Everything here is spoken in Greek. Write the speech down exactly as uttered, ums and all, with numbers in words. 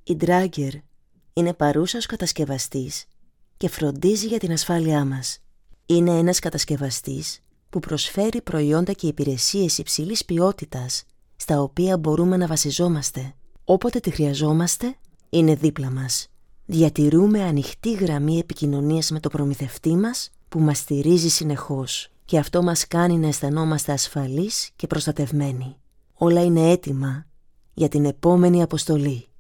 Η Dräger είναι παρούσα ως κατασκευαστής και φροντίζει για την ασφάλειά μας. Είναι ένας κατασκευαστής που προσφέρει προϊόντα και υπηρεσίες υψηλής ποιότητας, στα οποία μπορούμε να βασιζόμαστε. Όποτε τη χρειαζόμαστε, είναι δίπλα μας. Διατηρούμε ανοιχτή γραμμή επικοινωνίας με το προμηθευτή μας, που μας στηρίζει συνεχώς, και αυτό μας κάνει να αισθανόμαστε ασφαλείς και προστατευμένοι. Όλα είναι έτοιμα για την επόμενη αποστολή.